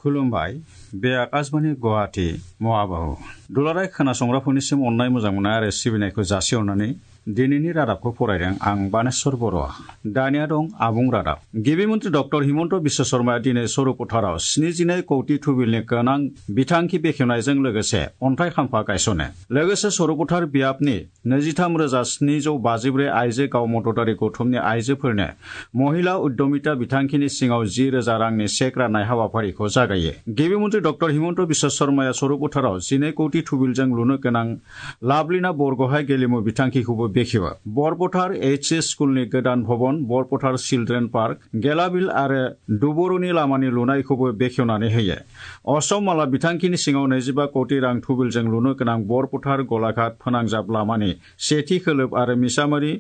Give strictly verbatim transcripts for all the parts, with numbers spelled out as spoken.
खुलुमबाय बे आकाशबाणी गुवाहाटी महाबाहु दुलाराय खोनासंग्राफोरनिसिम अननाय मोजां मोननाय आरो सिबिनायखौ जासिहरनानै दिनैनि रादाबखौ फरायदों आं बानेश्वर बर'आ। दानिया दं आबुं रादाब। गिबि मन्त्रि डक्टर हिमन्त बिश्व शर्माया दिनै सर'पथाराव स्निजिनै कौटि थुबिलनि गोनां बिथांखि बेखेवनायजों लोगोसे अन्थाइ खाम्फा गायसनो। लोगोसे सर'पथार बियाबनि नैजिथाम रोजा स्निजौ बाजिब्रै आइजो गाव मददारि गौथुमनि आइजोफोरनो महिला उद्यमिता बिथांखिनि सिङाव जि रोजा रांनि चेक राननाय हाबाफारिखौ जागायो। गिबि मन्त्रि डक्टर हिमन्त बिश्व शर्माया सर'पथाराव जिनै कौटि थुबिलजों लुनो गोनां लाभलिना बरग'हाय गेलेमु बिथांखिखौबो बेखेवो। बरपथार एच एस स्कुलनि गोदान भवन, बरपथार चिल्ड्रेन पार्क, गेलाबिल आरो दुबर'नि लामानि लुनायखौबो बेखेवनानै होयो। असम माला बिथांखिनि सिङाव नैजिबा कौटि रां थुबिलजों लुनो गोनां बरपथार गलाघाट फोनांजाब लामानि सेथि खोलोब आरो मिसामारि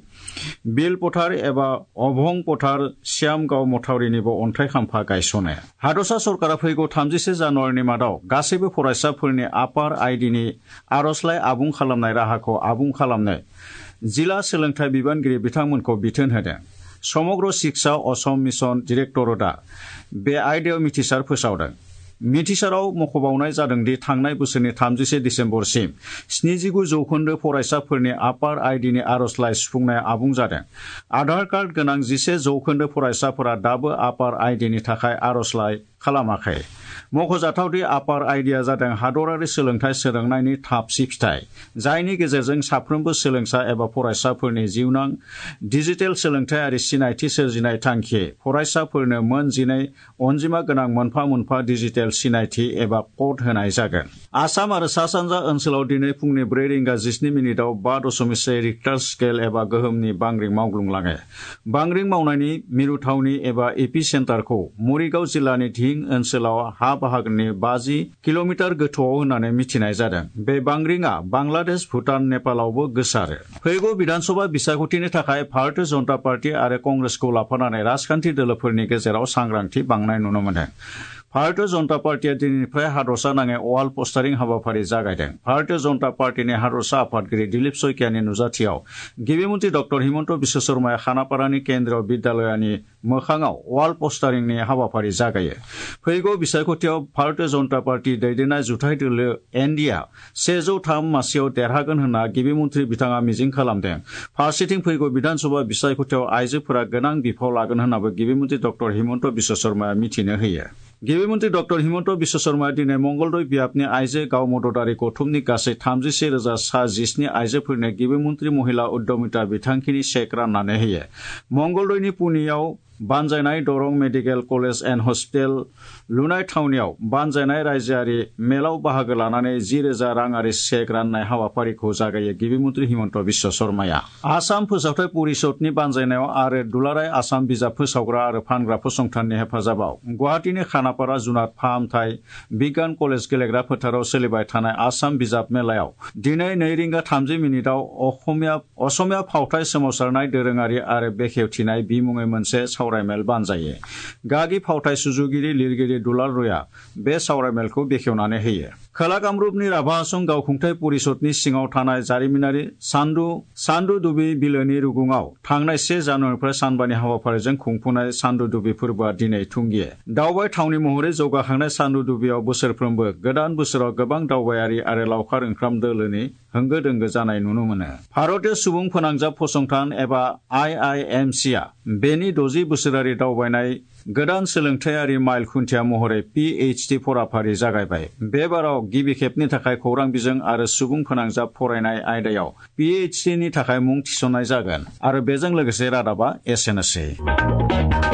बिलपथार एबा अभं पथार श्यामगाव मथावरिनिबो अन्थाइ खाम्फा गायसनो। हादरसा सरकारा फैगौ थामजिसे जानुवारिनि मादाव गासैबो फरायसाफोरनि आपार आइडिनि आर'जलाइ आबुं खालामनाय राहाखौ आबुं खालामनो जिला सोलोंथाइ बिबानगिरि बिथांमोनखौ बिथोन होदों। समग्र शिक्षा असम मिशन डिरेक्टरेटआ बे आयदायाव मिथिसार फोसावदों। मिथिसाराव मख'बावनाय जादोंदि थांनाय बोसोरनि थामजिसे दिसेम्बरसिम स्निजिगु जौखोन्दो फरायसाफोरनि आपार आइडिनि आर'जलाइ सुफुंनाया आबुं जादों। आधार कार्ड गोनां जिसे जौखोन्दो फरायसाफोरा दाबो आपार आइडिनि थाखाय आर'जलाइ खालामाखै। मख'जाथावदि आपार आइडिया जादों हादरारि सोलोंथाइ सोलोंनायनि थाबसि फिथाइ, जायनि गेजेरजों साफ्रोमबो सोलोंसा एबा फरायसाफोरनि जिउनां डिजिटेल सोलोंथायारि सिनायथि सोरजिनाय थांखि फरायसाफोरनो मोन जिनै अनजिमा गोनां मोनफा मोनफा डिजिटेल सिनायथि एबा कड होनाय जागोन। आसाम आरो सा सानजा ओनसोलाव दिनै फुंनि ब्रै रिंगा जिस्नि मिनिटआव बा दशमिक से रिक्टार स्केल एबा गोहोमनि बांग्रिं मावग्लुंलाङो। बांग्रिं मावनायनि मिरु थावनि एबा एपि सेन्टारखौ मरिगाव जिल्लानि धिं ओनसोलाव हा बाहागोनि बाजि किल'मिटार गोथौआव होननानै मिथिनाय जादों। बे बांग्रिंआ बांलादेश, भुटान, नेपालावबो गोसारो। फैगौ बिधानसभा बिसायख'थिनि थाखाय भारतीय जनता पार्टी आरो कंग्रेसखौ लाफानानै राजखान्थि दोलोफोरनि गेजेराव सांग्रांथि बांनाय नुनो मोनदों। भारतीय जनता पार्टीआ दिनैनिफ्राय हादरसा नाङै वाल पस्टारिं हाबाफारि जागायदों। भारतीय जनता पार्टीनि हादरसा आफादगिरि दिलीप सयकियानि नुजाथियाव गिबि मन्त्रि डक्टर हिमन्त बिश्व शर्माया खानापारानि केन्द्रीय बिद्यालयनि मोखाङाव वाल पस्टारिंनि हाबाफारि जागायो। फैगौ बिसायख'थियाव भारतीय जनता पार्टी दैदेननाय जुथाइ दोलो एनडिआ सेजौ थाम मासियाव देरहागोन होनना गिबि मन्त्रि बिथाङा मिजिं खालामदों। फारसेथिं फैगौ बिधानसभा बिसायख'थियाव आइजोफोरा गोनां बिफाव लागोन होननाबो गिबि मन्त्रि डक्टर हिमन्त बिश्व शर्माया मिथिनो होयो। गिबि मन्त्रि डक्टर हिमन्त बिश्व शर्माया दिनै मंगलदै बियाबनि आइजो गाव मददारि गौथुमनि गासै थामजिसे रोजा सा जिस्नि आइजोफोरनो गिबि मन्त्रि महिला उद्यमिता बिथांखिनि चेक राननानै होयो। मंगलदैनि पुनियाव बानजायनाय Darrang medical college and hospital लुनाय थावनियाव बानजायनाय रायजोआरि मेलाव बाहागो लानानै जि रोजा राङारि चेक राननाय हाबाफारिखौ जागायो गिबि मन्त्रि हिमन्त बिश्व शर्माया। आसाम फोसावथाय परिषदनि बानजायनायाव आरो दुलाराय आसाम बिजाब फोसावग्रा आरो फानग्रा फसंथाननि हेफाजाबाव गुवाहाटीनि खानापारा जुनार फाहामथाय बिगियान कलेज गेलेग्रा फोथाराव सोलिबाय थानाय आसाम बिजाब मेलायाव दिनै नै रिंगा थामजि मिनिटआव असमिया असमिया फावथाय सोमावसारनाय दोरोङारि आरो बेखेवथिनाय बिमुङै मोनसे सावरायमेल बानजायो। गागि फावथाय सुजुगिरि लिरगिरि दुलाल रयआ बे सावरायमेलखौ बेखेवनानै होयो। खोला कामरुपनि राभा हासं गावखुंथाय परिषदनि सिङाव थानाय जारिमिनारि सानदु सानदुदुबि बिलोनि रुगुङाव थांनाय से जानुवारिनिफ्राय सानबानि हाबाफारिजों खुंफुंनाय सानदुदुबि फोरबोआ दिनै थुंगियो। दावबाय थावनि महरै जौगाखांनाय सानदुदुबियाव बोसोरफ्रोमबो गोदान बोसोराव गोबां दावबायारि आरो लावखार ओंखाम दोलोनि होंगो दोंगो जानाय नुनो मोनो। भारतीय सुबुं फोनांजाब फसंथान एबा आइ आइ एम सि आ बेनि द'जि बोसोरारि दावबायनाय गोदान सोलोंथायारि माइल खुन्थिया महरै पि एइच डि फराफारि जागायबाय। बे बाराव गिबि खेबनि थाखाय खौरां बिजों आरो सुबुं फोनांजाब फरायनाय आयदायाव पि एइच डि नि थाखाय मुं थिसननाय जागोन। आरो बेजों लोगोसे रादाबा एसेनोसै।